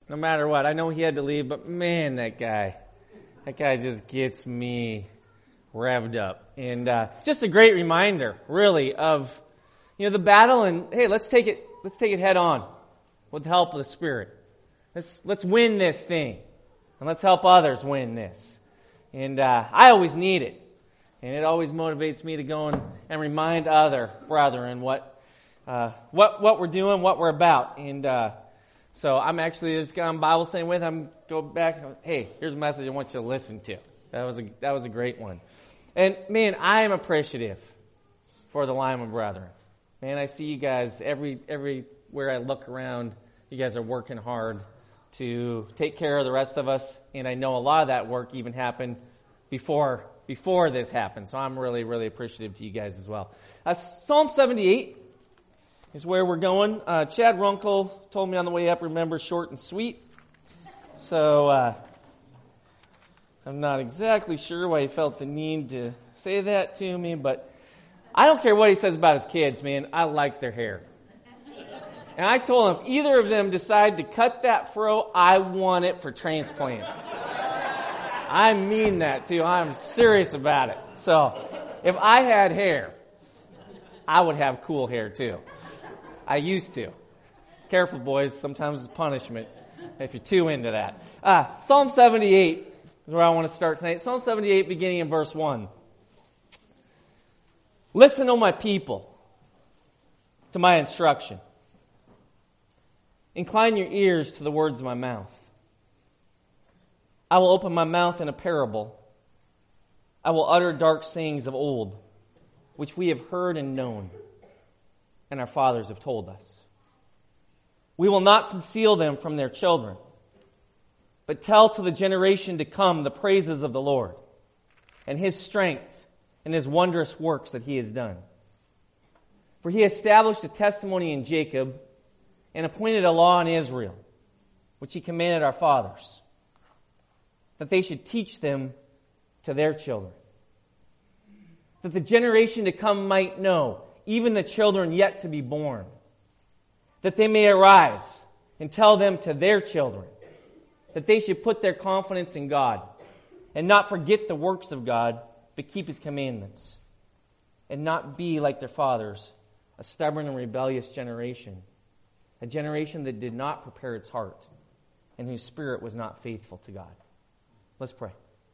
no matter what. I know he had to leave, but man, that guy just gets me revved up. And just a great reminder, really, of the battle. And hey, let's take it head on with the help of the Spirit. Let's win this thing, and let's help others win this. And I always need it, and it always motivates me to go and remind other brethren what we're doing, what we're about. And so I'm actually just on Bible study with. I'm go back. Hey, here's a message I want you to listen to. That was a great one. And man, I am appreciative for the Lyman brethren. Man, I see you guys everywhere I look around. You guys are working hard to take care of the rest of us, and I know a lot of that work even happened before this happened. So I'm really, really appreciative to you guys as well. Psalm 78 is where we're going. Chad Runkle told me on the way up, remember, short and sweet. So I'm not exactly sure why he felt the need to say that to me, but I don't care what he says about his kids, man. I like their hair. And I told him, if either of them decide to cut that fro, I want it for transplants. I mean that, too. I'm serious about it. So, if I had hair, I would have cool hair, too. I used to. Careful, boys. Sometimes it's punishment if you're too into that. Psalm 78 is where I want to start tonight. Psalm 78, beginning in verse 1. Listen, O my people, to my instruction. Incline your ears to the words of my mouth. I will open my mouth in a parable. I will utter dark sayings of old, which we have heard and known, and our fathers have told us. We will not conceal them from their children, but tell to the generation to come the praises of the Lord, and His strength, and His wondrous works that He has done. For He established a testimony in Jacob, and appointed a law in Israel, which He commanded our fathers, that they should teach them to their children, that the generation to come might know, even the children yet to be born, that they may arise and tell them to their children, that they should put their confidence in God, and not forget the works of God, but keep His commandments, and not be like their fathers, a stubborn and rebellious generation, a generation that did not prepare its heart, and whose spirit was not faithful to God. Let's pray.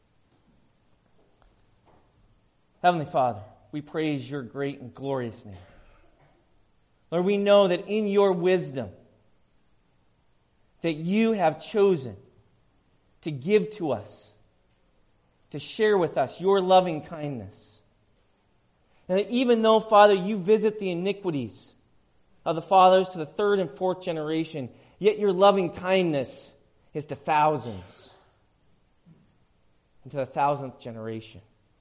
Heavenly Father, we praise your great and glorious name. Lord, we know that in your wisdom, that you have chosen to give to us, to share with us your loving kindness. And that even though, Father, you visit the iniquities of the fathers to the third and fourth generation, yet your loving kindness is to thousands, and to the 1,000th generation.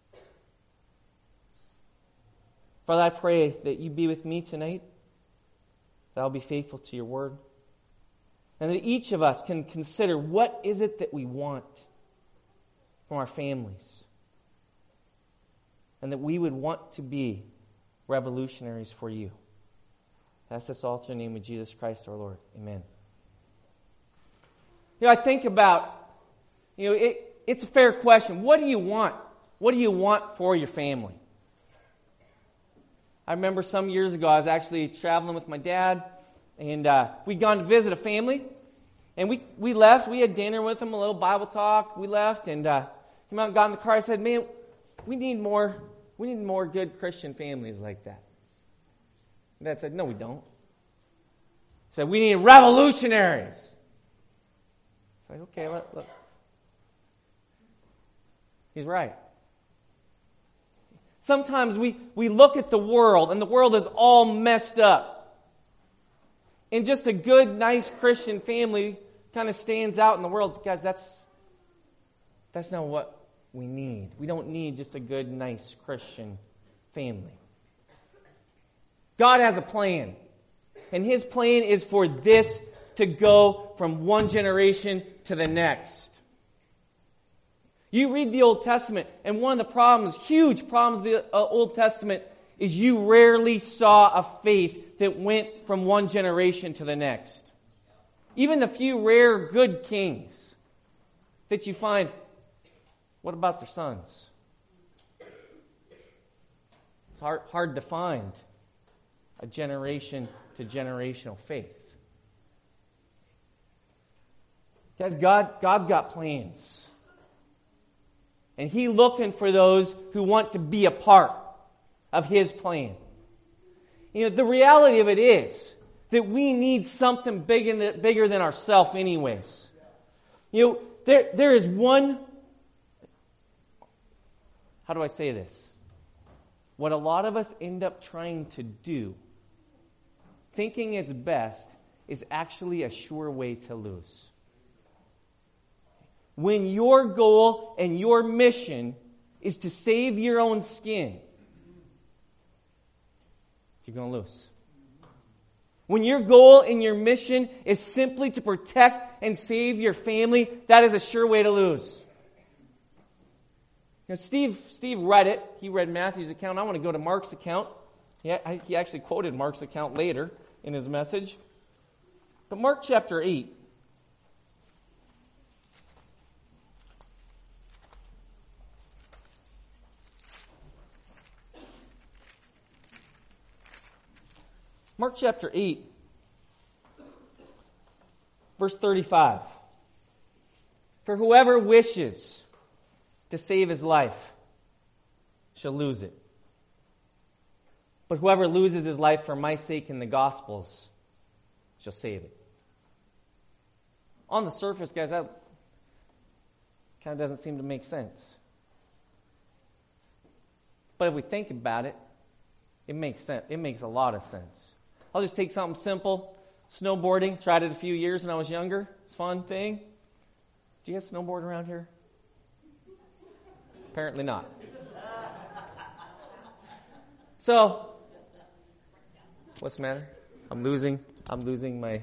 Father, I pray that you be with me tonight, that I'll be faithful to your word, and that each of us can consider what is it that we want from our families, and that we would want to be revolutionaries for you. I ask this all through the name of Jesus Christ our Lord. Amen. I think about, it's a fair question. What do you want? What do you want for your family? I remember some years ago, I was actually traveling with my dad, and we'd gone to visit a family, and we left. We had dinner with them, a little Bible talk. We left, and came out and got in the car. I said, man, we need more good Christian families like that. And Dad said, no, we don't. He said, we need revolutionaries. It's like, okay, look. He's right. Sometimes we look at the world, and the world is all messed up. And just a good, nice Christian family kind of stands out in the world. Guys, that's not what we need. We don't need just a good, nice Christian family. God has a plan. And His plan is for this to go from one generation to the next. You read the Old Testament, and one of the problems, huge problems of the Old Testament, is you rarely saw a faith that went from one generation to the next. Even the few rare good kings that you find, what about their sons? It's hard to find a generation to generational faith. Guys, God's got plans. And He's looking for those who want to be a part of His plan. The reality of it is that we need something bigger than ourselves anyways. There is one, how do I say this? What a lot of us end up trying to do, thinking it's best, is actually a sure way to lose. When your goal and your mission is to save your own skin, you're going to lose. When your goal and your mission is simply to protect and save your family, that is a sure way to lose. Steve read it. He read Matthew's account. I want to go to Mark's account. He actually quoted Mark's account later in his message. But Mark chapter 8. Mark chapter 8, verse 35. For whoever wishes to save his life shall lose it. But whoever loses his life for my sake and the gospel's shall save it. On the surface, guys, that kind of doesn't seem to make sense. But if we think about it, it makes sense. It makes a lot of sense. I'll just take something simple. Snowboarding. Tried it a few years when I was younger. It's a fun thing. Do you guys snowboard around here? Apparently not. So, what's the matter? I'm losing my...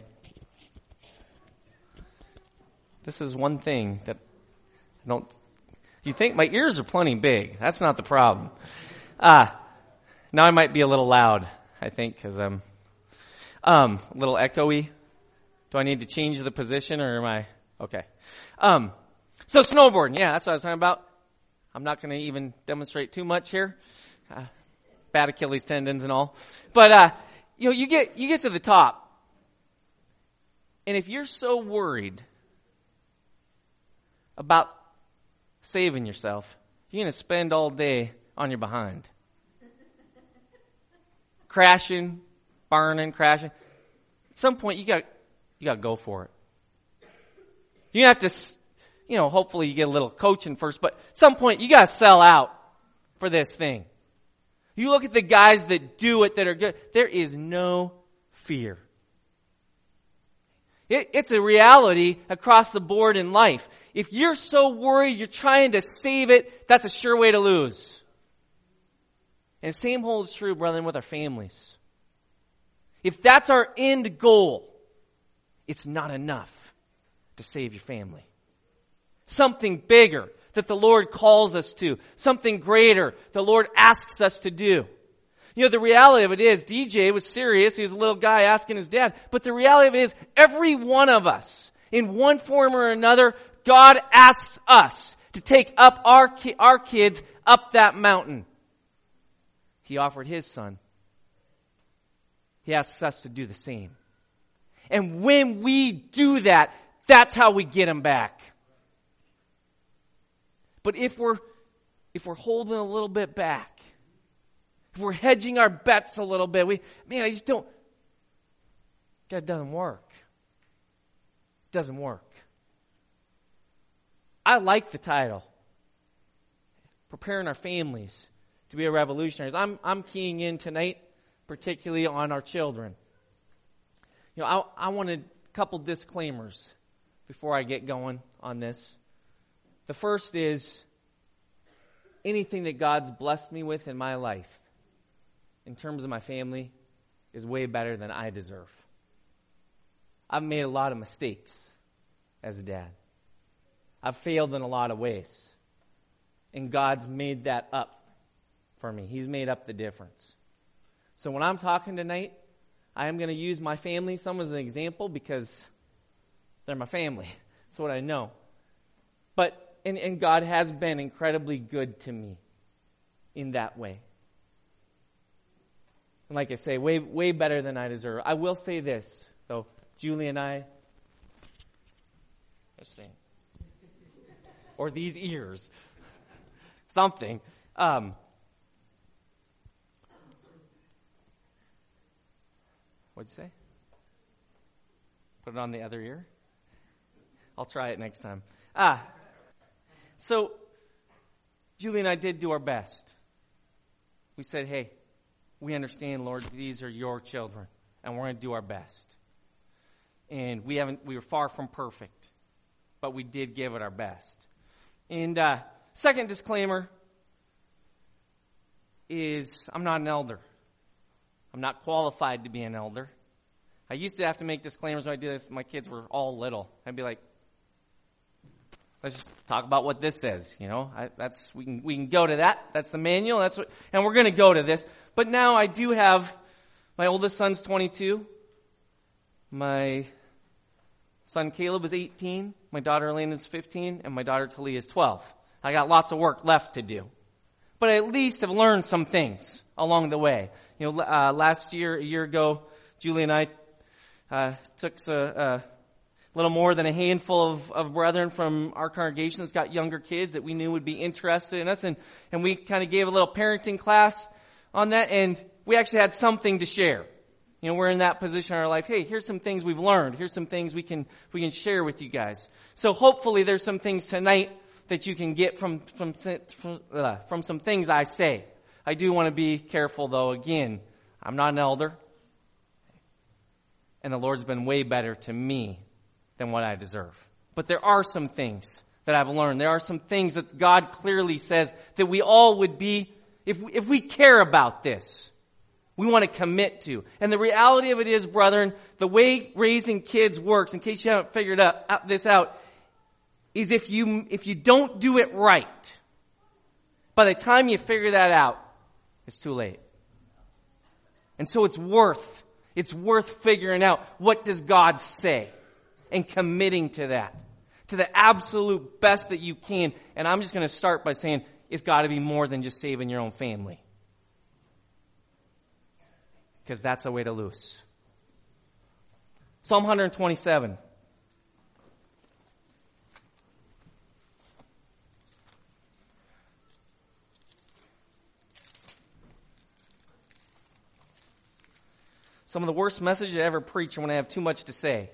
This is one thing that I don't... You think my ears are plenty big. That's not the problem. Now I might be a little loud, I think, because I'm a little echoey. Do I need to change the position, or am I... Okay. So snowboarding, yeah, that's what I was talking about. I'm not going to even demonstrate too much here. Bad Achilles tendons and all. But, you get to the top. And if you're so worried about saving yourself, you're going to spend all day on your behind. Crashing, burning, crashing. At some point, you got to go for it. You have to, hopefully you get a little coaching first, but at some point, you got to sell out for this thing. You look at the guys that do it that are good. There is no fear. It's a reality across the board in life. If you're so worried you're trying to save it, that's a sure way to lose. And the same holds true, brethren, with our families. If that's our end goal, it's not enough to save your family. Something bigger that the Lord calls us to. Something greater the Lord asks us to do. The reality of it is, DJ was serious. He was a little guy asking his dad. But the reality of it is, every one of us, in one form or another, God asks us to take up our kids up that mountain. He offered His Son. He asks us to do the same. And when we do that, that's how we get them back. But if we're holding a little bit back, if we're hedging our bets a little bit, I just don't. That doesn't work. It doesn't work. I like the title, Preparing Our Families to be a Revolutionaries. I'm keying in tonight, particularly on our children. I wanted a couple disclaimers before I get going on this. The first is, anything that God's blessed me with in my life, in terms of my family, is way better than I deserve. I've made a lot of mistakes as a dad. I've failed in a lot of ways. And God's made that up for me. He's made up the difference. So when I'm talking tonight, I am going to use my family some as an example, because They're my family. That's what I know. But, and God has been incredibly good to me in that way. And like I say, way better than I deserve. I will say this, though. Julie and I, or these ears, something. What'd you say? Put it on the other ear? I'll try it next time. So, Julie and I did do our best. We said, hey, we understand, Lord, these are your children, and we're going to do our best. And we were far from perfect, but we did give it our best. And second disclaimer is I'm not an elder. I'm not qualified to be an elder. I used to have to make disclaimers when I did this. My kids were all little. I'd be like, let's just talk about what this says. You know, we can go to that. That's the manual. And we're going to go to this. But now I do have, my oldest son's 22. My son Caleb is 18. My daughter Elena is 15. And my daughter Talia is 12. I got lots of work left to do. But I at least have learned some things along the way. You know, last year, a year ago, Julie and I took a little more than a handful of brethren from our congregation that's got younger kids that we knew would be interested in us. And we kind of gave a little parenting class on that. And we actually had something to share. You know, we're in that position in our life. Hey, here's some things we've learned. Here's some things we can share with you guys. So hopefully there's some things tonight that you can get from some things I say. I do want to be careful, though. Again, I'm not an elder. And the Lord's been way better to me than what I deserve. But there are some things that I've learned. There are some things that God clearly says that we all would be, if we care about this, we want to commit to. And the reality of it is, brethren, the way raising kids works, in case you haven't figured this out, is if you don't do it right, by the time you figure that out, it's too late. And so it's worth figuring out, what does God say, and committing to that, to the absolute best that you can. And I'm just going to start by saying it's got to be more than just saving your own family, because that's a way to lose. Psalm 127. Some of the worst messages I ever preach are when I have too much to say.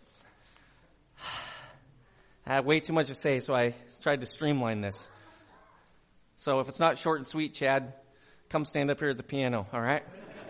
I have way too much to say, so I tried to streamline this. So if it's not short and sweet, Chad, come stand up here at the piano, all right?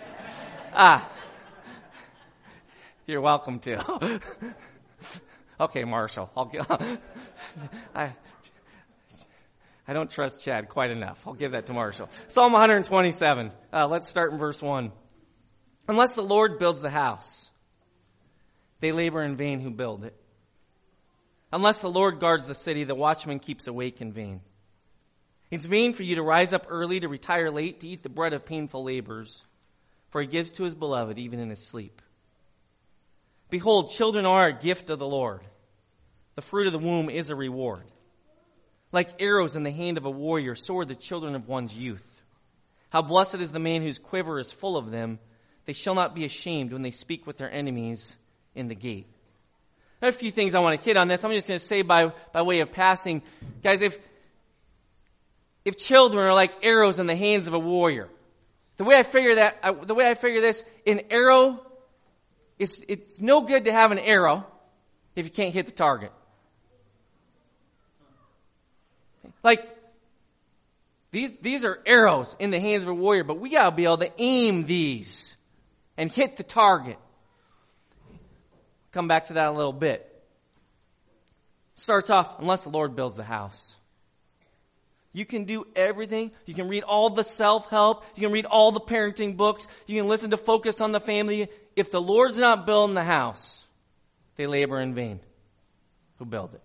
You're welcome to. Okay, Marshall. I don't trust Chad quite enough. I'll give that to Marshall. Psalm 127. Let's start in verse 1. Unless the Lord builds the house, they labor in vain who build it. Unless the Lord guards the city, the watchman keeps awake in vain. It's vain for you to rise up early, to retire late, to eat the bread of painful labors, for he gives to his beloved even in his sleep. Behold, children are a gift of the Lord. The fruit of the womb is a reward. Like arrows in the hand of a warrior, so are the children of one's youth. How blessed is the man whose quiver is full of them. They shall not be ashamed when they speak with their enemies in the gate. I have a few things I want to hit on this. I'm just going to say by way of passing. Guys, if children are like arrows in the hands of a warrior, the way I figure this, an arrow, it's no good to have an arrow if you can't hit the target. Like, these are arrows in the hands of a warrior, but we got to be able to aim these and hit the target. Come back to that a little bit. Starts off, unless the Lord builds the house. You can do everything. You can read all the self-help. You can read all the parenting books. You can listen to Focus on the Family. If the Lord's not building the house, they labor in vain who build it.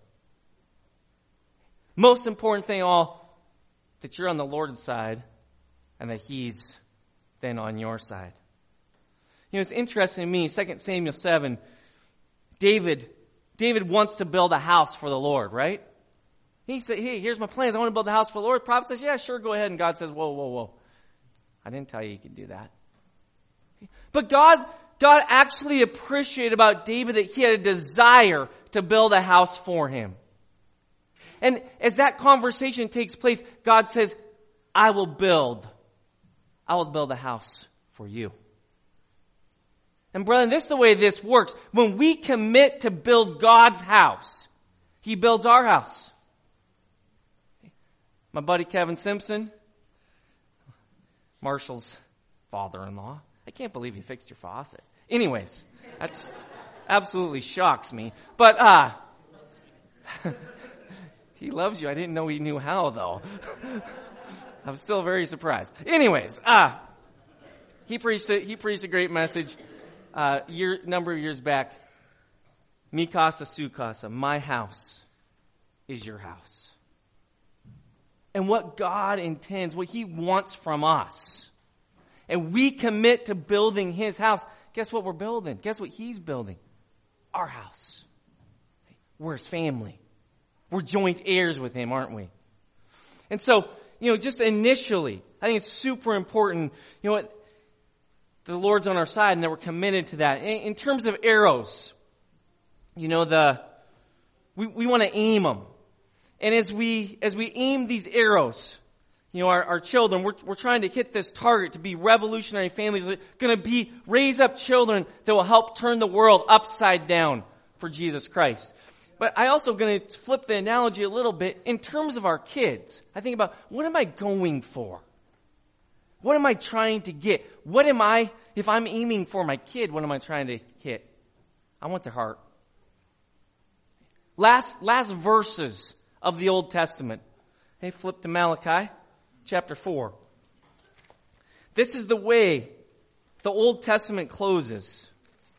Most important thing of all, that you're on the Lord's side and that He's then on your side. You know, it's interesting to me, 2 Samuel 7, David David wants to build a house for the Lord, right? He said, hey, here's my plans. I want to build a house for the Lord. The prophet says, yeah, sure, go ahead. And God says, whoa, whoa, whoa. I didn't tell you could do that. But God actually appreciated about David that he had a desire to build a house for him. And as that conversation takes place, God says, I will build a house for you. And brethren, this is the way this works. When we commit to build God's house, He builds our house. My buddy Kevin Simpson, Marshall's father-in-law. I can't believe he fixed your faucet. Anyways, that absolutely shocks me. But, he loves you. I didn't know he knew how, though. I'm still very surprised. Anyways, he preached a great message number of years back. Mikasa Sukasa, my house is your house. And what God intends, what He wants from us, and we commit to building His house, guess what we're building? Guess what He's building? Our house. We're His family. We're joint heirs with Him, aren't we? And so, just initially, I think it's super important, what the Lord's on our side and that we're committed to that. In terms of arrows, we want to aim them. And as we aim these arrows, our children, we're trying to hit this target to be revolutionary families that are going to raise up children that will help turn the world upside down for Jesus Christ. But I also going to flip the analogy a little bit in terms of our kids. I think about, what am I going for? What am I trying to get? If I'm aiming for my kid, what am I trying to hit? I want their heart. Last verses of the Old Testament. Hey, flip to Malachi, chapter 4. This is the way the Old Testament closes.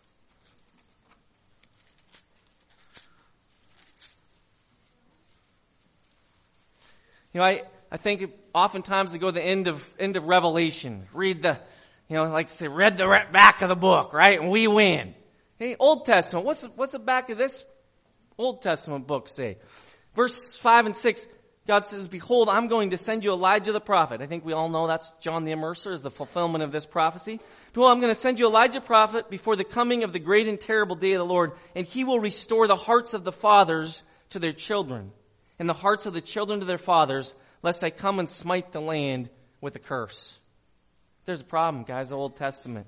I think oftentimes they go to the end of Revelation. Read the back of the book, right? And we win. Hey, Old Testament. What's the back of this Old Testament book say? Verse 5 and 6, God says, behold, I'm going to send you Elijah the prophet. I think we all know that's John the Immerser is the fulfillment of this prophecy. Behold, I'm going to send you Elijah prophet before the coming of the great and terrible day of the Lord, and he will restore the hearts of the fathers to their children, and the hearts of the children to their fathers, lest I come and smite the land with a curse. There's a problem, guys, the Old Testament.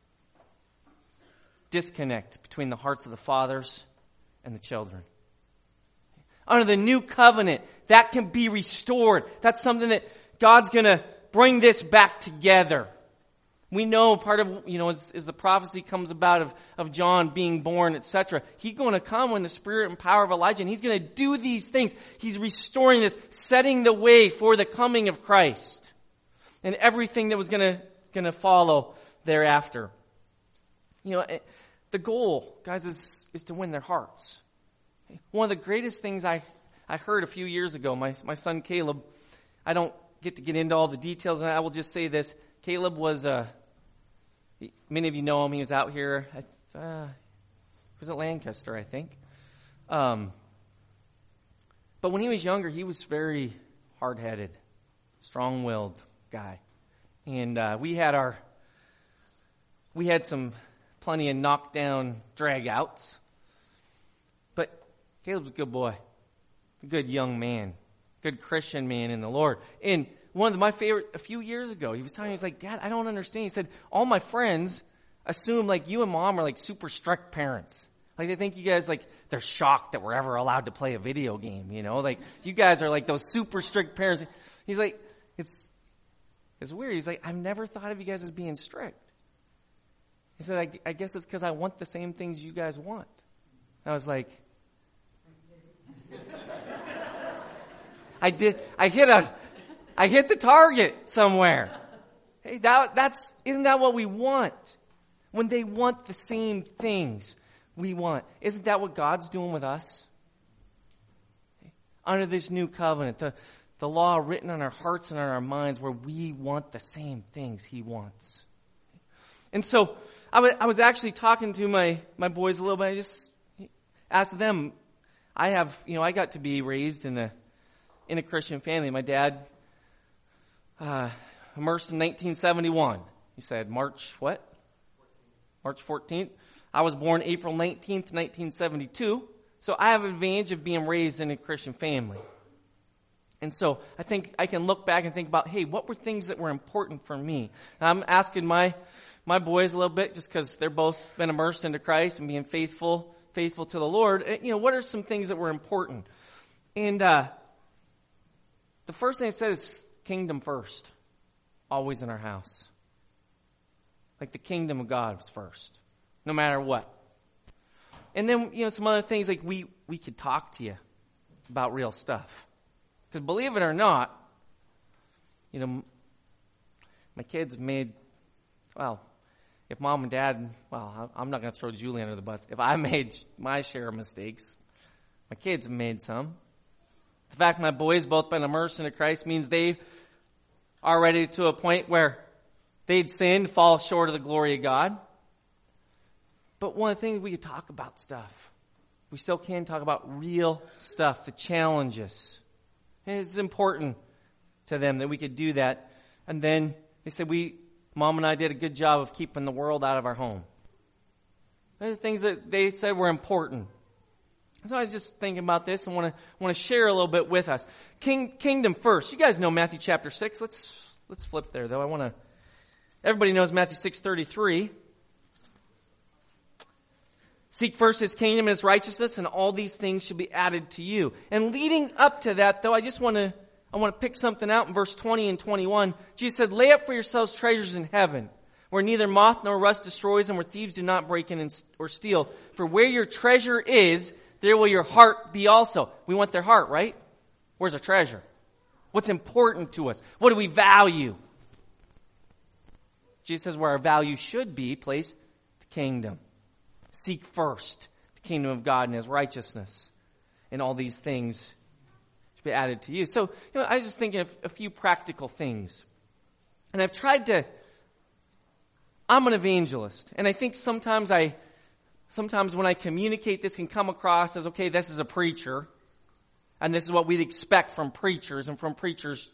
Disconnect between the hearts of the fathers and the children. Under the new covenant, that can be restored. That's something that God's going to bring this back together. We know part of, as the prophecy comes about of John being born, etc. He's going to come in the spirit and power of Elijah, and he's going to do these things. He's restoring this, setting the way for the coming of Christ and everything that was going to follow thereafter. The goal, guys, is to win their hearts. One of the greatest things I heard a few years ago, my son Caleb, I don't get into all the details, and I will just say this. Caleb was, many of you know him, he was out here, he was at Lancaster, I think. But when he was younger, he was very hard-headed, strong-willed guy. And we had plenty of knockdown drag-outs. Caleb's a good boy, a good young man, good Christian man in the Lord. And one of my favorite, a few years ago, he was telling me, he's like, Dad, I don't understand. He said, all my friends assume you and Mom are super strict parents. They think you guys, they're shocked that we're ever allowed to play a video game, you guys are those super strict parents. He's like, it's weird. He's like, I've never thought of you guys as being strict. He said, I guess it's because I want the same things you guys want. I was like, I hit the target somewhere. Hey, isn't that what we want? When they want the same things we want. Isn't that what God's doing with us? Under this new covenant, the law written on our hearts and on our minds where we want the same things He wants. And so I was actually talking to my boys a little bit. ask them. I got to be raised in a Christian family. My dad, immersed in 1971. He said March what? March 14th. I was born April 19th, 1972. So I have an advantage of being raised in a Christian family. And so I think I can look back and think about, hey, what were things that were important for me? And I'm asking my boys a little bit, just because they're both been immersed into Christ and being faithful to the Lord. What are some things that were important? And the first thing I said is kingdom first, always in our house. Like the kingdom of God was first, no matter what. And then, some other things like we could talk to you about real stuff. Because believe it or not, my kids made, if mom and dad, I'm not going to throw Julie under the bus. If I made my share of mistakes, my kids made some. The fact my boys both been immersed into Christ means they are ready to a point where they'd sinned, fall short of the glory of God. But one of the things we could talk about stuff. We still can talk about real stuff, the challenges. And it's important to them that we could do that. And then they said Mom and I did a good job of keeping the world out of our home. Those are things that they said were important. So I was just thinking about this and want to share a little bit with us. Kingdom first. You guys know Matthew chapter 6. Let's flip there though. Everybody knows Matthew 6:33. Seek first his kingdom and his righteousness, and all these things should be added to you. And leading up to that, though, I want to pick something out in verse 20 and 21. Jesus said, lay up for yourselves treasures in heaven, where neither moth nor rust destroys and where thieves do not break in or steal. For where your treasure is, there will your heart be also. We want their heart, right? Where's our treasure? What's important to us? What do we value? Jesus says where our value should be placed, the kingdom. Seek first the kingdom of God and his righteousness, and all these things should be added to you. So, I was just thinking of a few practical things. And I've tried I'm an evangelist. And I think sometimes when I communicate this can come across as, okay, this is a preacher. And this is what we'd expect from preachers and from preachers'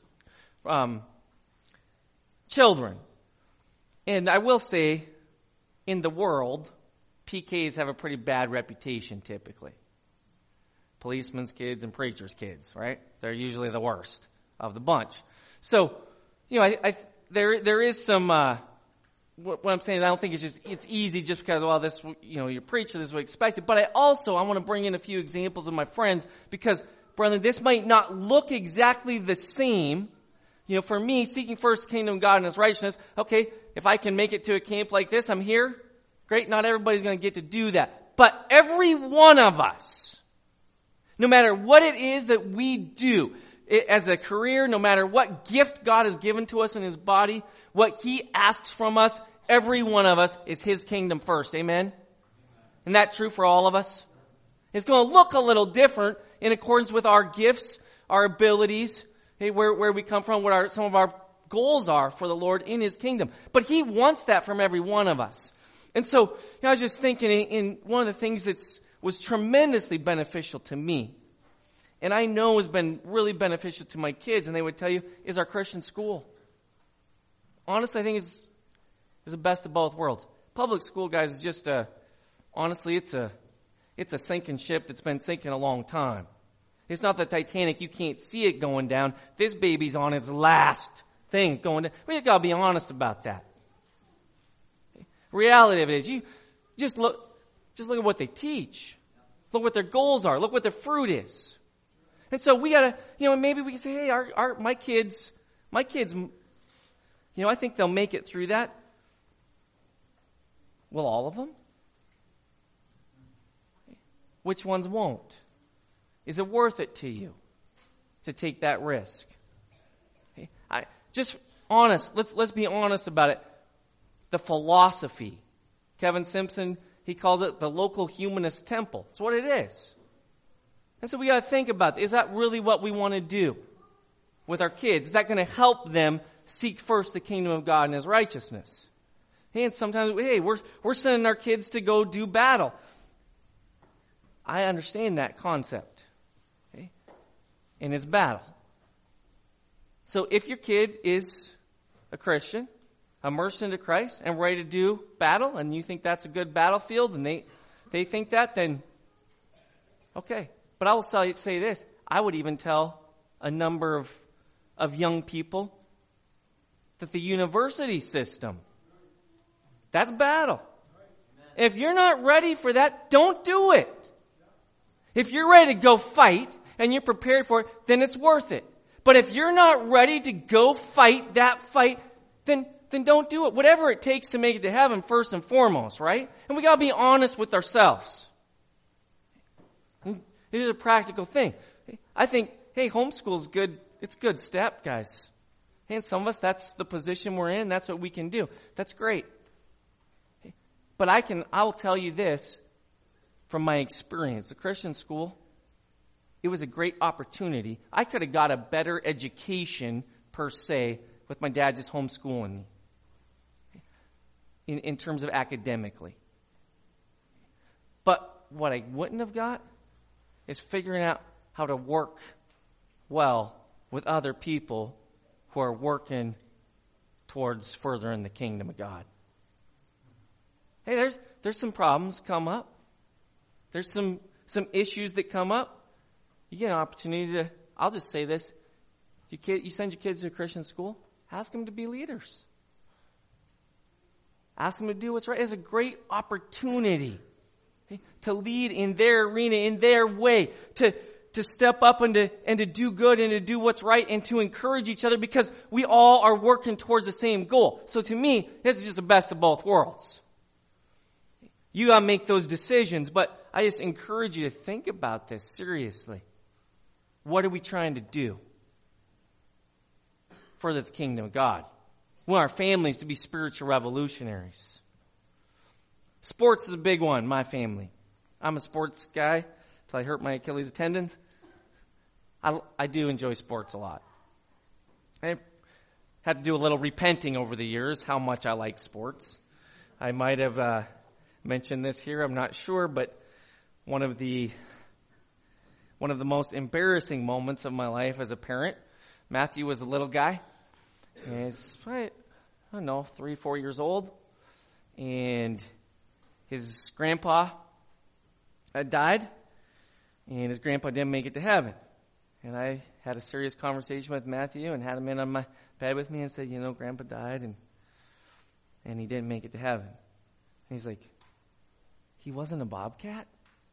children. And I will say, in the world, PKs have a pretty bad reputation typically. Policemen's kids and preachers' kids, right? They're usually the worst of the bunch. So, there is some, what I'm saying, I don't think it's easy just because, this, you're a preacher, this is what's expected. But I want to bring in a few examples of my friends because, brethren, this might not look exactly the same. For me, seeking first the kingdom of God and his righteousness, okay, if I can make it to a camp like this, I'm here. Great, not everybody's going to get to do that. But every one of us, no matter what it is that we do as a career, no matter what gift God has given to us in his body, what he asks from us, every one of us is his kingdom first. Amen? Isn't that true for all of us? It's going to look a little different in accordance with our gifts, our abilities, where we come from, what some of our goals are for the Lord in his kingdom. But he wants that from every one of us. And so, I was just thinking in one of the things that was tremendously beneficial to me, and I know has been really beneficial to my kids, and they would tell you, is our Christian school. Honestly, I think is the best of both worlds. Public school, guys, is just honestly, it's a sinking ship that's been sinking a long time. It's not the Titanic. You can't see it going down. This baby's on its last thing going down. We got to be honest about that. Reality of it is, you just look at what they teach. Look what their goals are. Look what their fruit is. And so we gotta, maybe we can say, hey, my kids, I think they'll make it through that. Will all of them? Which ones won't? Is it worth it to you to take that risk? Just honest. Let's be honest about it. The philosophy. Kevin Simpson, he calls it the local humanist temple. It's what it is. And so we got to think about, is that really what we want to do with our kids? Is that going to help them seek first the kingdom of God and his righteousness? And sometimes, we're sending our kids to go do battle. I understand that concept. Okay? And it's battle. So if your kid is a Christian, immersed into Christ, and ready to do battle, and you think that's a good battlefield, and they think that, then okay. But I will say this. I would even tell a number of young people that the university system, that's battle. If you're not ready for that, don't do it. If you're ready to go fight and you're prepared for it, then it's worth it. But if you're not ready to go fight that fight, then don't do it. Whatever it takes to make it to heaven, first and foremost, right? And we got to be honest with ourselves. This is a practical thing. I think, hey, homeschool's good. It's a good step, guys. Hey, and some of us, that's the position we're in. That's what we can do. That's great. But I will tell you this from my experience. The Christian school, it was a great opportunity. I could have got a better education, per se, with my dad just homeschooling me in terms of academically. But what I wouldn't have got is figuring out how to work well with other people who are working towards furthering the kingdom of God. Hey, there's some problems come up. There's some issues that come up. You get an opportunity to, I'll just say this. You send your kids to a Christian school, ask them to be leaders. Ask them to do what's right. It's a great opportunity to lead in their arena, in their way, to step up and to do good and to do what's right and to encourage each other because we all are working towards the same goal. So to me, this is just the best of both worlds. You got to make those decisions, but I just encourage you to think about this seriously. What are we trying to do? Further the kingdom of God. We want our families to be spiritual revolutionaries. Sports is a big one, my family. I'm a sports guy until I hurt my Achilles tendons. I do enjoy sports a lot. I had to do a little repenting over the years how much I like sports. I might have mentioned this here, I'm not sure, but one of the most embarrassing moments of my life as a parent, Matthew was a little guy. And he's probably, 3, 4 years old. And his grandpa had died. And his grandpa didn't make it to heaven. And I had a serious conversation with Matthew and had him in on my bed with me and said, Grandpa died and he didn't make it to heaven. And he's like, he wasn't a bobcat?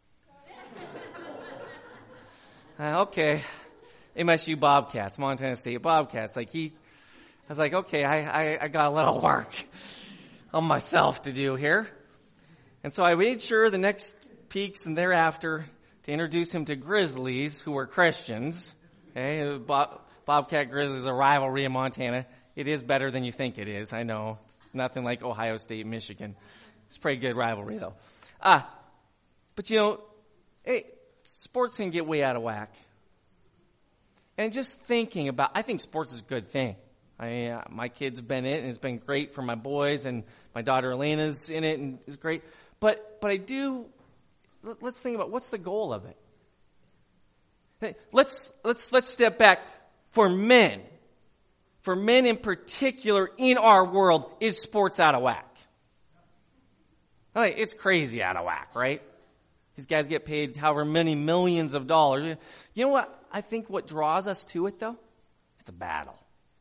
Okay. MSU Bobcats, Montana State Bobcats. I was like, okay, I got a little work on myself to do here. And so I made sure the next peaks and thereafter to introduce him to Grizzlies who were Christians. Okay, Bobcat Grizzlies, a rivalry in Montana. It is better than you think it is. I know. It's nothing like Ohio State, Michigan. It's a pretty good rivalry, though. But hey, sports can get way out of whack. And just thinking about, I think sports is a good thing. My kids have been in it, and it's been great for my boys, and my daughter Elena's in it, and it's great. But let's think about what's the goal of it. Hey, let's step back. For men in particular in our world, is sports out of whack? It's crazy out of whack, right? These guys get paid however many millions of dollars. You know what? I think what draws us to it, though? It's a battle.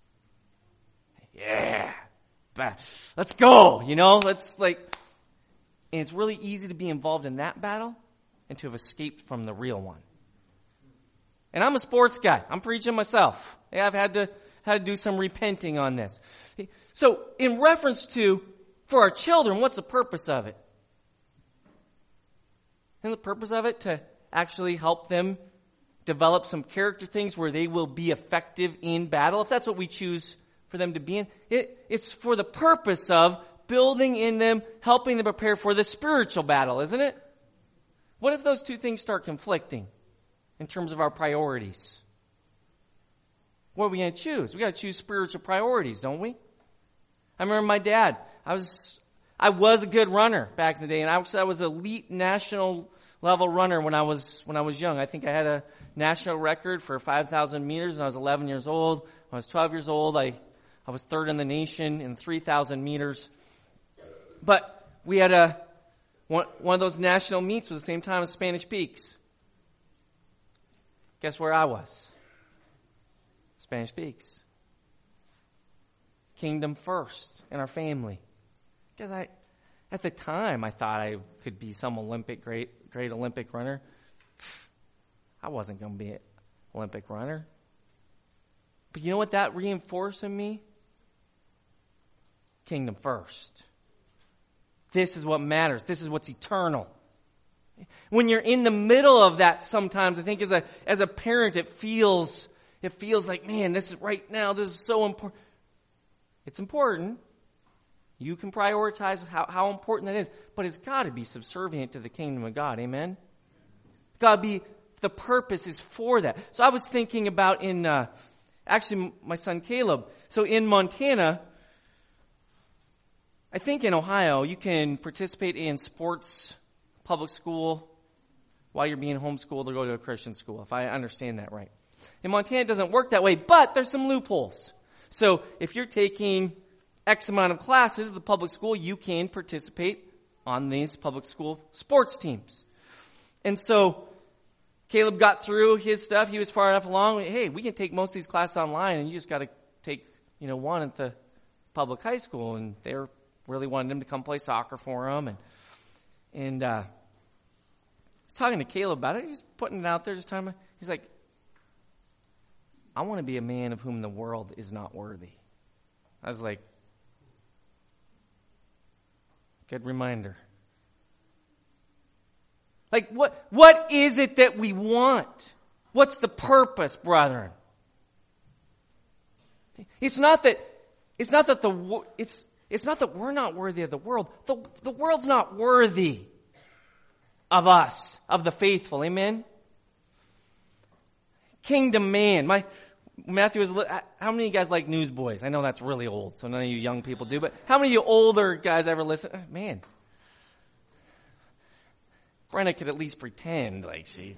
Yeah. Let's go, and it's really easy to be involved in that battle and to have escaped from the real one. And I'm a sports guy. I'm preaching myself. Yeah, I've had to do some repenting on this. So in reference to, for our children, what's the purpose of it? And the purpose of it to actually help them develop some character things where they will be effective in battle, if that's what we choose for them to be in. It's for the purpose of building in them, helping them prepare for the spiritual battle, isn't it? What if those two things start conflicting in terms of our priorities? What are we going to choose? We got to choose spiritual priorities, don't we? I remember my dad. I was a good runner back in the day, and I was elite national level runner when I was young. I think I had a national record for 5,000 meters when I was 11 years old. When I was 12 years old, I was third in the nation in 3,000 meters. But we had one of those national meets was the same time as Spanish Peaks. Guess where I was? Spanish Peaks. Kingdom first in our family. Because at the time, I thought I could be some great Olympic runner. I wasn't going to be an Olympic runner. But you know what that reinforced in me? Kingdom first. This is what matters. This is what's eternal. When you're in the middle of that sometimes, I think as a parent, it feels like, man, this is right now, this is so important. It's important. You can prioritize how important that is, but it's got to be subservient to the kingdom of God. Amen? It's got to be, the purpose is for that. So I was thinking about actually my son Caleb. So in Montana, I think in Ohio, you can participate in sports, public school, while you're being homeschooled or go to a Christian school, if I understand that right. In Montana, it doesn't work that way, but there's some loopholes. So if you're taking X amount of classes at the public school, you can participate on these public school sports teams. And so Caleb got through his stuff. He was far enough along. Hey, we can take most of these classes online, and you just got to take, one at the public high school. And they really wanted him to come play soccer for him. And I was talking to Caleb about it. He's putting it out there, just talking about, he's like, I want to be a man of whom the world is not worthy. I was like, good reminder. Like, what is it that we want? What's the purpose, brethren? It's not that we're not worthy of the world. The world's not worthy of us, of the faithful. Amen? Kingdom man. Matthew was, how many of you guys like Newsboys? I know that's really old, so none of you young people do, but how many of you older guys ever listen? Man. Brenna could at least pretend like she.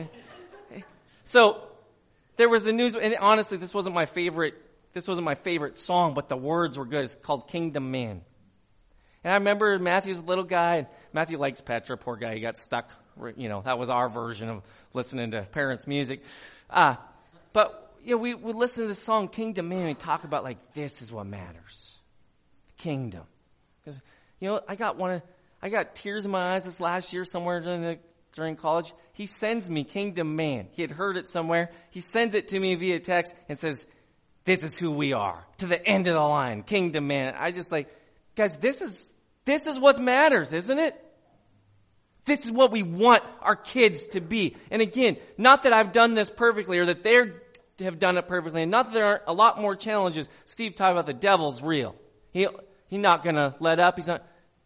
So there was a news, and honestly, this wasn't my favorite song, but the words were good. It's called Kingdom Man. And I remember Matthew's a little guy, and Matthew likes Petra, poor guy. He got stuck. That was our version of listening to parents' music. But we listen to this song, Kingdom Man, and we talk about, like, this is what matters. The kingdom. Because, I got tears in my eyes this last year somewhere during college. He sends me Kingdom Man. He had heard it somewhere. He sends it to me via text and says, this is who we are. To the end of the line. Kingdom Man. I just like, guys, this is what matters, isn't it? This is what we want our kids to be. And again, not that I've done this perfectly or that they have done it perfectly, and not that there aren't a lot more challenges. Steve talked about the devil's real. He's not going to let up. He's not.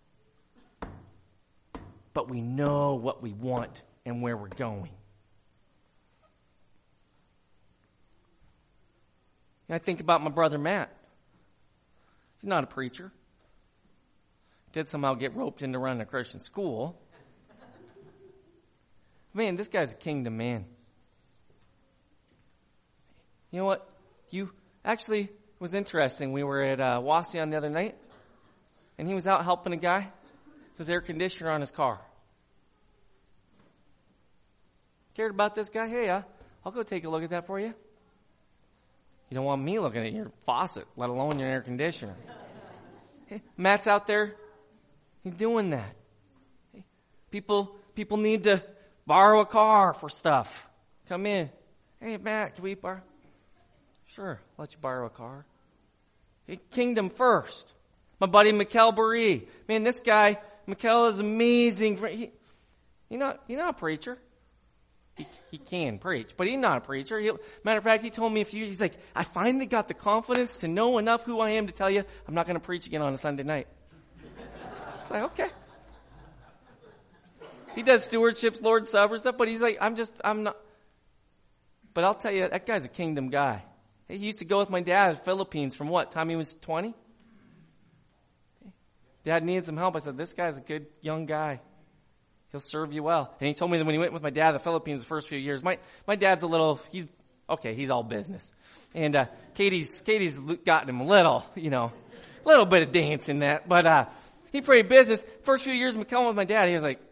But we know what we want and where we're going. And I think about my brother Matt. He's not a preacher. He did somehow get roped into running a Christian school. Man, this guy's a kingdom man. You know what? It was interesting. We were at Wasion the other night, and he was out helping a guy with his air conditioner on his car. Cared about this guy? Hey, I'll go take a look at that for you. You don't want me looking at your faucet, let alone your air conditioner. Hey, Matt's out there. He's doing that. Hey, people need to borrow a car for stuff. Come in. Hey, Matt, can we borrow? Sure, I'll let you borrow a car. Hey, kingdom first. My buddy Mikkel Buree. Man, this guy, Mikkel, is amazing. He's not a preacher. He can preach, but he's not a preacher. Matter of fact, he told me he's like, I finally got the confidence to know enough who I am to tell you I'm not going to preach again on a Sunday night. It's like, okay. He does stewardships, Lord's Supper stuff, but he's like, I'm not. But I'll tell you, that guy's a kingdom guy. He used to go with my dad to the Philippines from what? Time he was 20? Dad needed some help. I said, this guy's a good young guy. He'll serve you well. And he told me that when he went with my dad to the Philippines the first few years, my dad's he's all business. And Katie's gotten him a little bit of dance in that. But he prayed business. First few years of coming with my dad, he was like,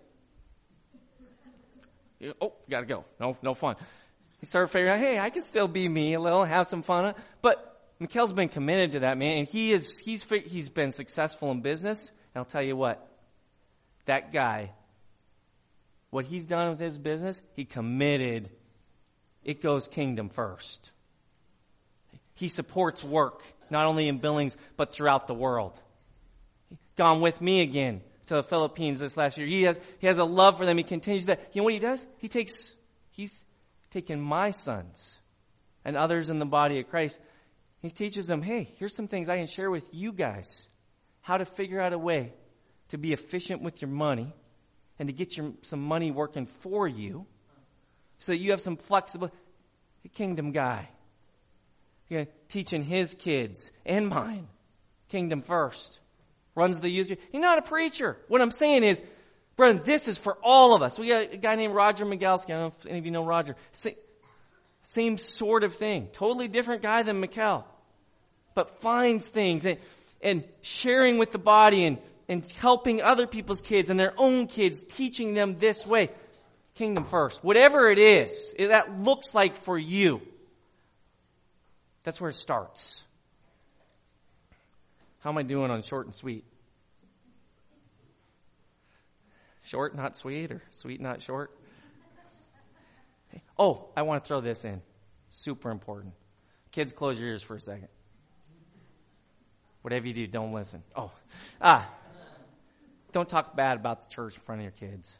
oh, gotta go. No fun. He started figuring out, hey, I can still be me a little, have some fun. But Mikkel's been committed to that, man, and he's been successful in business. And I'll tell you what, that guy, what he's done with his business, he committed. It goes kingdom first. He supports work, not only in Billings, but throughout the world. Gone with me again to the Philippines this last year. He has a love for them. He continues that. You know what he does? He's taken my sons and others in the body of Christ. He teaches them, hey, here's some things I can share with you guys. How to figure out a way to be efficient with your money and to get some money working for you so that you have some flexible. A kingdom guy. Teaching his kids and mine. Kingdom first. Runs the youth. You're not a preacher. What I'm saying is, brethren, this is for all of us. We got a guy named Roger Migalski. I don't know if any of you know Roger. Same sort of thing. Totally different guy than Mikkel. But finds things and sharing with the body and helping other people's kids and their own kids, teaching them this way. Kingdom first. Whatever it is that looks like for you, that's where it starts. How am I doing on short and sweet? Short, not sweet, or sweet, not short? Oh, I want to throw this in. Super important. Kids, close your ears for a second. Whatever you do, don't listen. Don't talk bad about the church in front of your kids.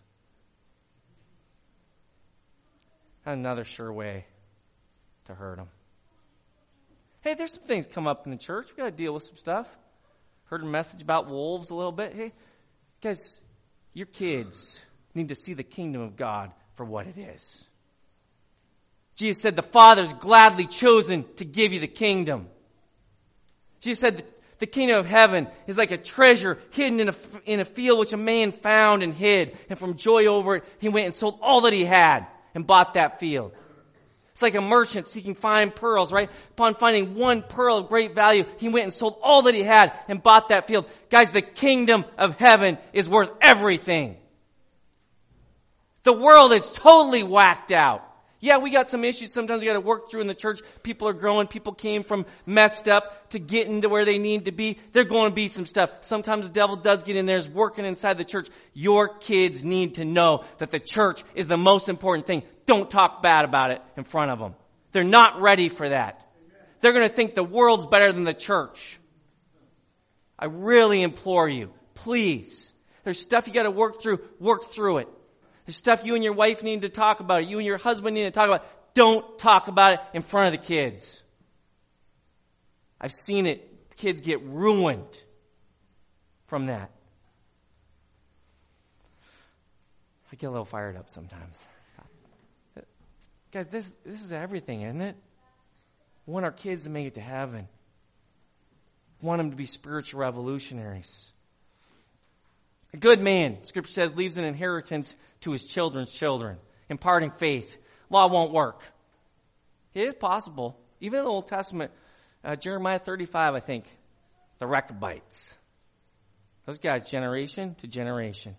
Another sure way to hurt them. Hey, there's some things come up in the church. We got to deal with some stuff. Heard a message about wolves a little bit. Hey, guys, your kids need to see the kingdom of God for what it is. Jesus said the Father's gladly chosen to give you the kingdom. Jesus said the kingdom of heaven is like a treasure hidden in a field which a man found and hid. And from joy over it, he went and sold all that he had and bought that field. It's like a merchant seeking fine pearls, right? Upon finding one pearl of great value, he went and sold all that he had and bought that field. Guys, the kingdom of heaven is worth everything. The world is totally whacked out. Yeah, we got some issues sometimes we got to work through in the church. People are growing. People came from messed up to getting to where they need to be. There's going to be some stuff. Sometimes the devil does get in there, is working inside the church. Your kids need to know that the church is the most important thing. Don't talk bad about it in front of them. They're not ready for that. They're going to think the world's better than the church. I really implore you, please. There's stuff you got to work through it. There's stuff you and your wife need to talk about. You and your husband need to talk about. Don't talk about it in front of the kids. I've seen it. Kids get ruined from that. I get a little fired up sometimes. Guys, this is everything, isn't it? We want our kids to make it to heaven. We want them to be spiritual revolutionaries. A good man, Scripture says, leaves an inheritance to his children's children, imparting faith. Law won't work. It is possible. Even in the Old Testament, Jeremiah 35, I think, the Rechabites. Those guys, generation to generation.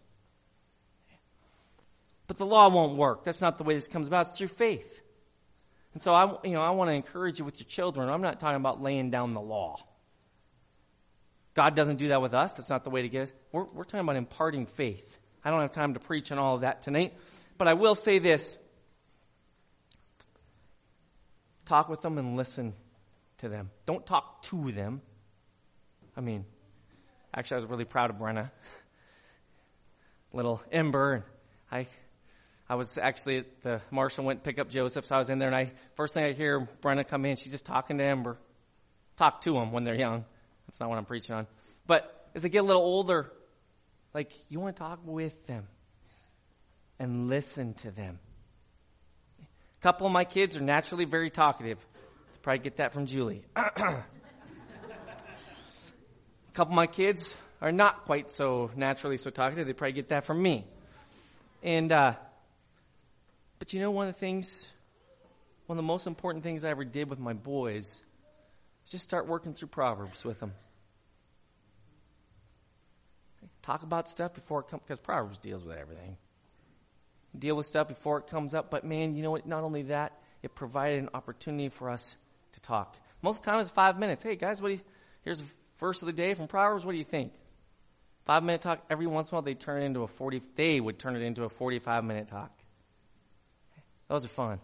But the law won't work. That's not the way this comes about. It's through faith. And so I want to encourage you with your children. I'm not talking about laying down the law. God doesn't do that with us. That's not the way to get us. We're talking about imparting faith. I don't have time to preach on all of that tonight. But I will say this. Talk with them and listen to them. Don't talk to them. Actually, I was really proud of Brenna. Little Ember. I was actually at the Marshall went to pick up Joseph, so I was in there, and first thing I hear Brenna come in, she's just talking to Ember. Talk to them when they're young. That's not what I'm preaching on. But as they get a little older, you want to talk with them and listen to them. A couple of my kids are naturally very talkative. You probably get that from Julie. A couple of my kids are not quite so naturally so talkative. They probably get that from me. And, but you know, one of the most important things I ever did with my boys is just start working through Proverbs with them. Talk about stuff before it comes, because Proverbs deals with everything. Deal with stuff before it comes up. But man, you know what? Not only that, it provided an opportunity for us to talk. Most of the time it's 5 minutes. Hey guys, here's the verse of the day from Proverbs. What do you think? 5-minute talk. Every once in a while they would turn it into a 45-minute talk. Those are fun.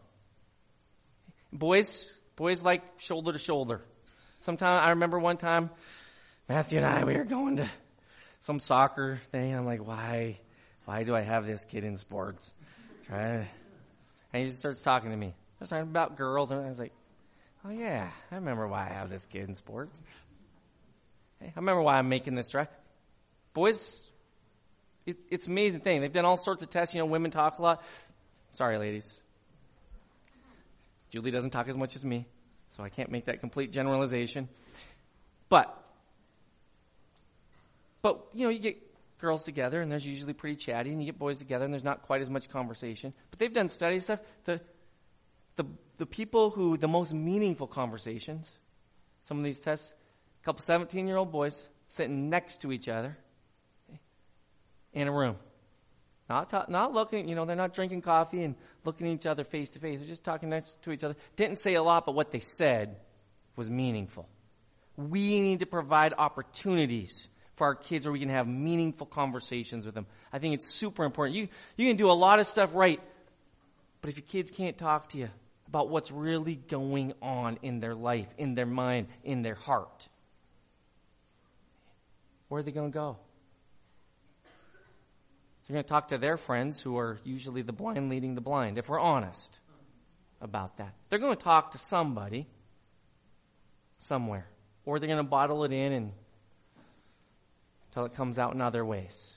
Boys like shoulder to shoulder. Sometime I remember one time, Matthew and we were going to some soccer thing. I'm like, why do I have this kid in sports? And he just starts talking to me. Just talking about girls, and I was like, oh yeah, I remember why I have this kid in sports. Hey, I remember why I'm making this try. Boys, it's an amazing thing. They've done all sorts of tests. You know, women talk a lot. Sorry, ladies. Julie doesn't talk as much as me, so I can't make that complete generalization. But you know, you get girls together, and there's usually pretty chatty, and you get boys together, and there's not quite as much conversation. But they've done study stuff. The people who, the most meaningful conversations, some of these tests, a couple 17-year-old boys sitting next to each other in a room. Not looking, you know, they're not drinking coffee and looking at each other face to face. They're just talking next to each other. Didn't say a lot, but what they said was meaningful. We need to provide opportunities for our kids where we can have meaningful conversations with them. I think it's super important. You can do a lot of stuff right, but if your kids can't talk to you about what's really going on in their life, in their mind, in their heart, where are they going to go? They're going to talk to their friends, who are usually the blind leading the blind, if we're honest about that. They're going to talk to somebody somewhere, or they're going to bottle it in until it comes out in other ways.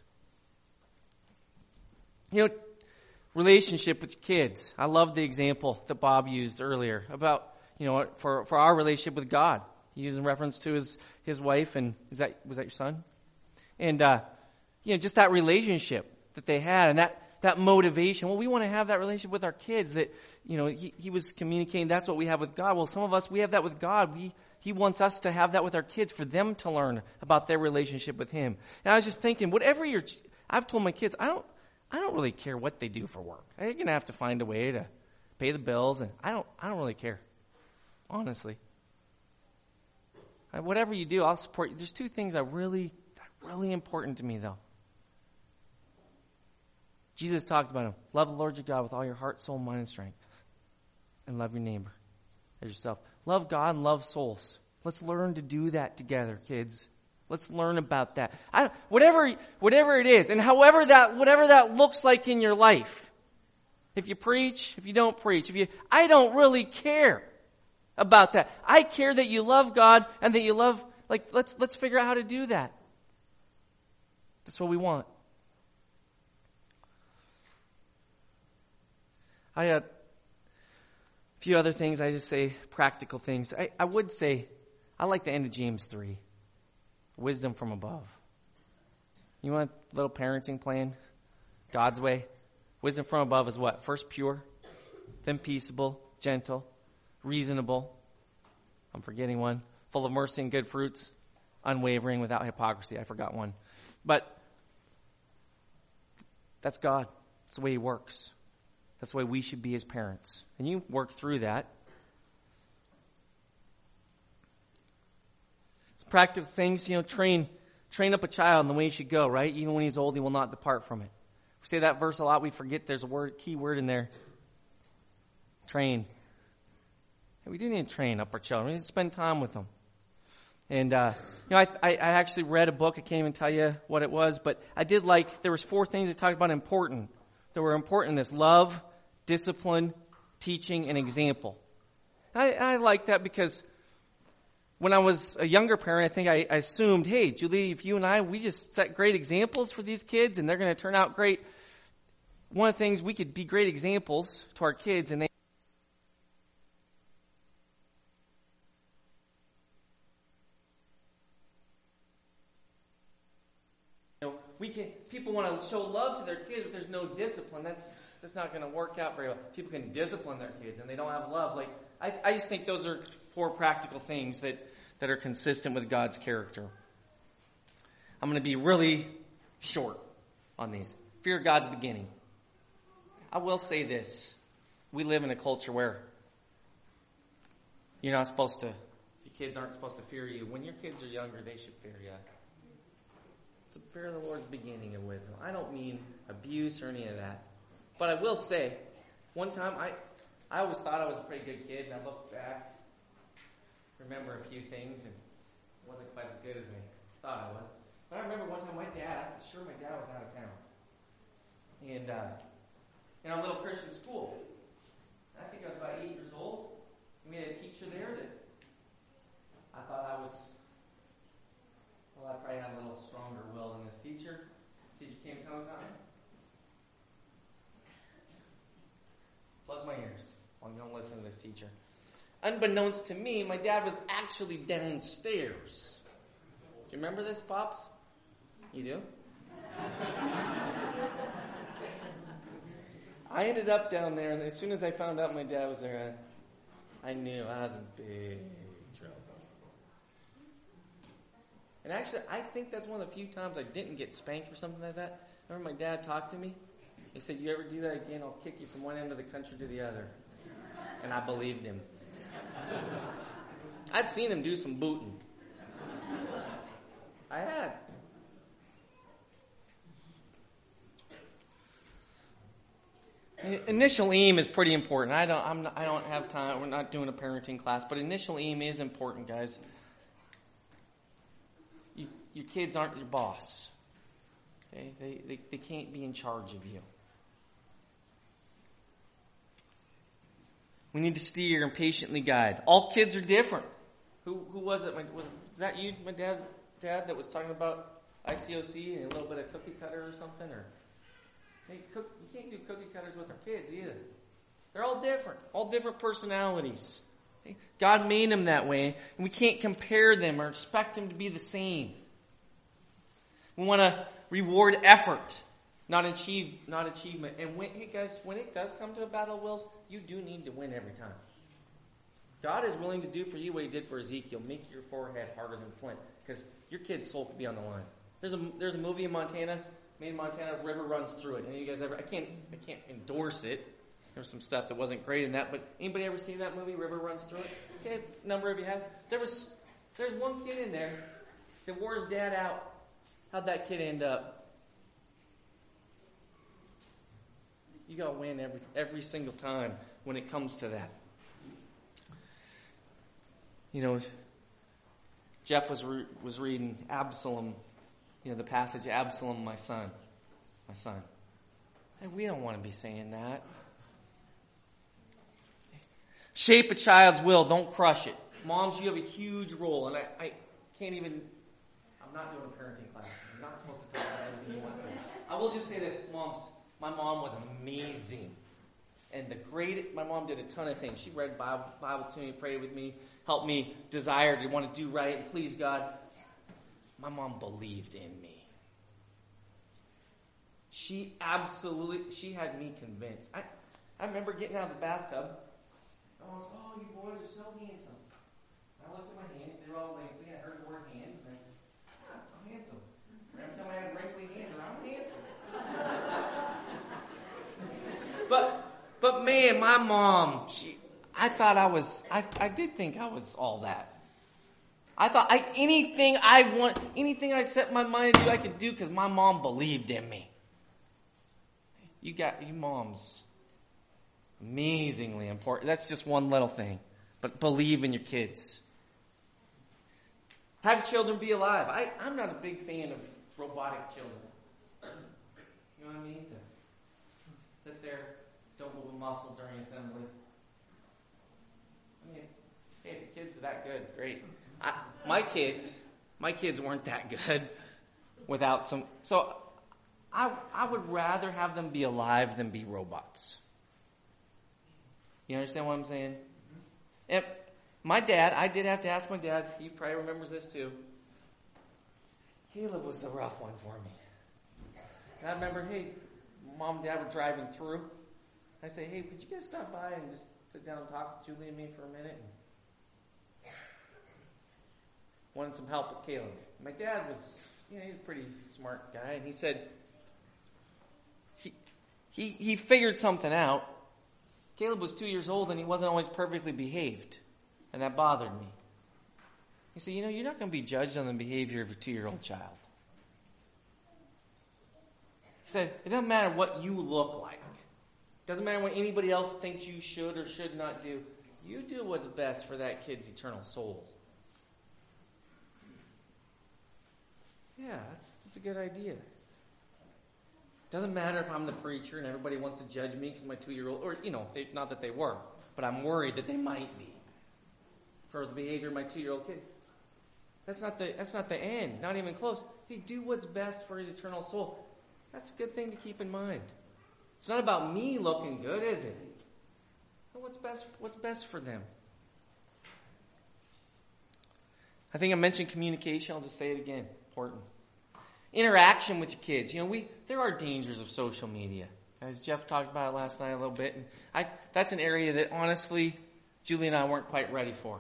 You know, relationship with your kids. I love the example that Bob used earlier about, you know, for our relationship with God. He used in reference to his wife, and was that your son? And you know, just that relationship that they had, and that motivation. Well, we want to have that relationship with our kids. That, you know, he was communicating. That's what we have with God. Well, some of us, we have that with God. He wants us to have that with our kids, for them to learn about their relationship with Him. And I was just thinking, I've told my kids, I don't really care what they do for work. They're going to have to find a way to pay the bills, and I don't really care, honestly. Whatever you do, I'll support you. There's two things that are really important to me, though. Jesus talked about them. Love the Lord your God with all your heart, soul, mind, and strength. And love your neighbor as yourself. Love God and love souls. Let's learn to do that together, kids. Let's learn about that. Whatever it is, and whatever that looks like in your life. If you preach, if you don't preach, I don't really care about that. I care that you love God and that you love, let's figure out how to do that. That's what we want. I had a few other things. I just say practical things. I would say, I like the end of James 3. Wisdom from above. You want a little parenting plan? God's way. Wisdom from above is what? First pure, then peaceable, gentle, reasonable. I'm forgetting one. Full of mercy and good fruits, unwavering, without hypocrisy. I forgot one. But that's God. That's the way He works. That's the way we should be as parents. And you work through that. It's practical things, you know, train up a child in the way he should go, right? Even when he's old, he will not depart from it. We say that verse a lot, we forget there's a key word in there. Train. We do need to train up our children. We need to spend time with them. And, you know, I actually read a book. I can't even tell you what it was, but I did there was 4 things that talked about that were important in this: love, discipline, teaching, and example. I like that because when I was a younger parent, I think I assumed, hey, Julie, if you and we just set great examples for these kids and they're going to turn out great. One of the things, we could be great examples to our kids, and People want to show love to their kids, but there's no discipline. That's not going to work out very well. People can discipline their kids, and they don't have love. Like I just think those are 4 practical things that are consistent with God's character. I'm going to be really short on these. Fear God's beginning. I will say this. We live in a culture where you're not supposed to, your kids aren't supposed to fear you. When your kids are younger, they should fear you. It's the fear of the Lord's beginning of wisdom. I don't mean abuse or any of that. But I will say, one time I always thought I was a pretty good kid, and I look back, remember a few things, and it wasn't quite as good as I thought I was. But I remember one time my dad was out of town. And in our little Christian school, I think I was about 8 years old. We had a teacher there that I thought I probably had a little stronger will than this teacher. This teacher came and told me something. Plug my ears. I'm going to listen to this teacher. Unbeknownst to me, my dad was actually downstairs. Do you remember this, Pops? You do? I ended up down there, and as soon as I found out my dad was there, I knew I was in big trouble. And actually, I think that's one of the few times I didn't get spanked or something like that. Remember my dad talked to me? He said, "You ever do that again, I'll kick you from one end of the country to the other." And I believed him. I'd seen him do some booting. I had. Initial aim is pretty important. I don't have time. We're not doing a parenting class, but initial aim is important, guys. Your kids aren't your boss. Okay? They can't be in charge of you. We need to steer and patiently guide. All kids are different. Who was it? Was that you, my dad, that was talking about ICOC and a little bit of cookie cutter or something? Or you can't do cookie cutters with our kids either. They're all different personalities. Okay? God made them that way, and we can't compare them or expect them to be the same. We want to reward effort, not achievement. And when it does come to a battle of wills, you do need to win every time. God is willing to do for you what He did for Ezekiel, make your forehead harder than flint, because your kid's soul could be on the line. There's a movie in Montana, made in Montana, River Runs Through It. And you guys I can't endorse it. There's some stuff that wasn't great in that, but anybody ever seen that movie, River Runs Through It? Okay, a number of you have. There's one kid in there that wore his dad out. How'd that kid end up? You got to win every single time when it comes to that. You know, Jeff was reading Absalom, the passage, Absalom, my son. Hey, we don't want to be saying that. Shape a child's will, don't crush it. Moms, you have a huge role, and I can't even, I'm not doing a parenting class. I'm not supposed to talk about anything you want to. I will just say this, moms, my mom was amazing. And my mom did a ton of things. She read Bible to me, prayed with me, helped me desire to want to do right and please God. My mom believed in me. She had me convinced. I remember getting out of the bathtub. I was, "Oh, you boys are so handsome." I looked at my hands. They were all lengthy. I heard the word hands. And I'm handsome. Every time I had wrinkly hands, I'm handsome. But man, my mom, I did think I was all that. I thought anything I set my mind to do, I could do because my mom believed in me. You moms, amazingly important. That's just one little thing. But believe in your kids. Have children be alive. I'm not a big fan of robotic children. You know what I mean? To sit there, don't move a muscle during assembly. I mean, hey, if the kids are that good, great. My kids weren't that good without some. So I would rather have them be alive than be robots. You understand what I'm saying? And my dad, I did have to ask my dad. He probably remembers this too. Caleb was a rough one for me. And I remember, hey, Mom and Dad were driving through. I say, hey, could you guys stop by and just sit down and talk to Julie and me for a minute? And wanted some help with Caleb. My dad was, he's a pretty smart guy, and he said, he figured something out. Caleb was 2 years old, and he wasn't always perfectly behaved, and that bothered me. He said, you're not going to be judged on the behavior of a 2-year-old child. He said, it doesn't matter what you look like. It doesn't matter what anybody else thinks you should or should not do. You do what's best for that kid's eternal soul. Yeah, that's a good idea. Doesn't matter if I'm the preacher and everybody wants to judge me because my 2-year-old, or, not that they were, but I'm worried that they might be for the behavior of my 2-year-old kid. That's not the end, not even close. Hey, do what's best for his eternal soul. That's a good thing to keep in mind. It's not about me looking good, is it? No, what's best for them? I think I mentioned communication. I'll just say it again. Important. Interaction with your kids. There are dangers of social media. As Jeff talked about it last night a little bit. And that's an area that, honestly, Julie and I weren't quite ready for.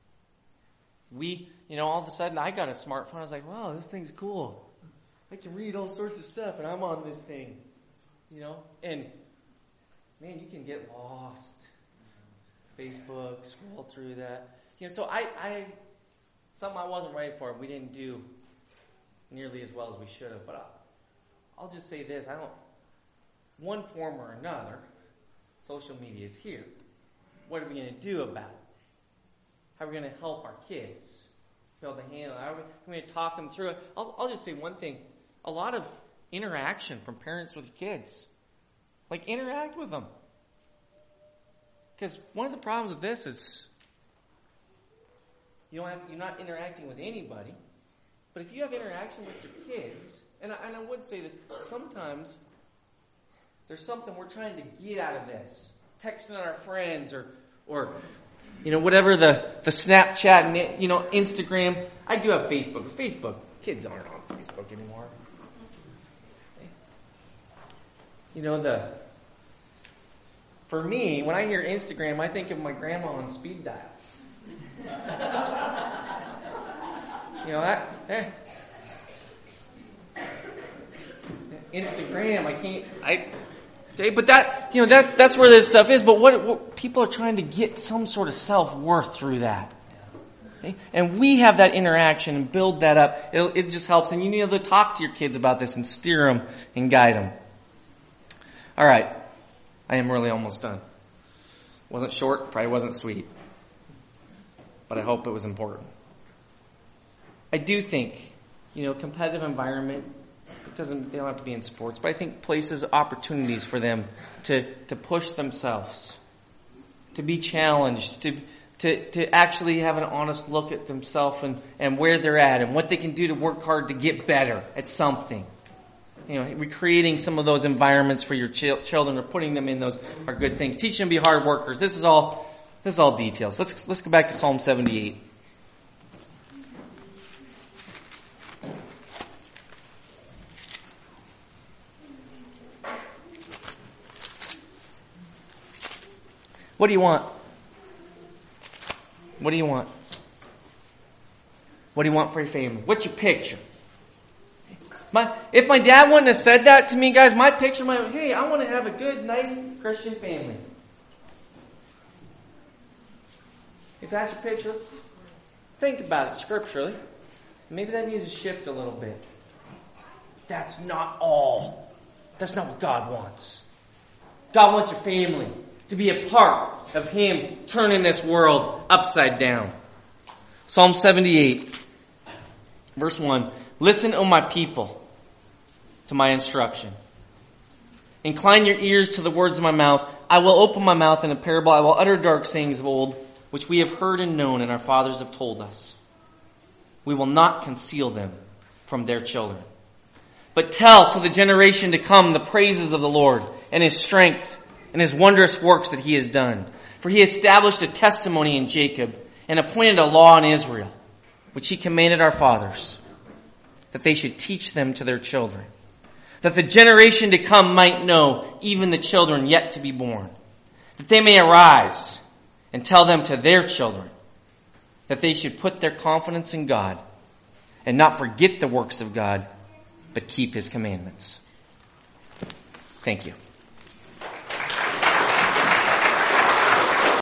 All of a sudden, I got a smartphone. I was like, wow, this thing's cool. I can read all sorts of stuff, and I'm on this thing. And, man, you can get lost. Facebook, scroll through that. So something I wasn't ready for, we didn't do nearly as well as we should have. But I'll just say this. One form or another, social media is here. What are we going to do about it? How are we going to help our kids be able to handle it? How are we going to talk them through it? I'll just say one thing. A lot of interaction from parents with kids. Like, interact with them. Because one of the problems with this is you're not interacting with anybody. But if you have interaction with your kids, and I would say this, sometimes there's something we're trying to get out of this. Texting our friends or whatever the Snapchat and Instagram. I do have Facebook. Facebook, kids aren't on Facebook anymore. For me, when I hear Instagram, I think of my grandma on speed dial. Instagram, but that's where this stuff is. But what people are trying to get some sort of self-worth through that. Okay? And we have that interaction and build that up. It just helps. And you need to talk to your kids about this and steer them and guide them. All right. I am really almost done. Wasn't short, probably wasn't sweet. But I hope it was important. I do think, competitive environment, they don't have to be in sports, but I think places opportunities for them to push themselves, to be challenged, to actually have an honest look at themselves and where they're at and what they can do to work hard to get better at something. Recreating some of those environments for your children or putting them in those are good things. Teaching them to be hard workers. This is all details. Let's go back to Psalm 78. What do you want? What do you want? What do you want for your family? What's your picture? If my dad wouldn't have said that to me, guys, my picture hey, I want to have a good, nice Christian family. If that's your picture, think about it scripturally. Maybe that needs to shift a little bit. That's not all. That's not what God wants. God wants your family to be a part of Him turning this world upside down. Psalm 78, verse 1. Listen, O my people, to my instruction. Incline your ears to the words of my mouth. I will open my mouth in a parable. I will utter dark sayings of old, which we have heard and known, and our fathers have told us. We will not conceal them from their children, but tell to the generation to come the praises of the Lord and His strength and His wondrous works that He has done. For He established a testimony in Jacob and appointed a law in Israel, which He commanded our fathers, that they should teach them to their children, that the generation to come might know, even the children yet to be born, that they may arise and tell them to their children, that they should put their confidence in God and not forget the works of God, but keep his commandments. Thank you.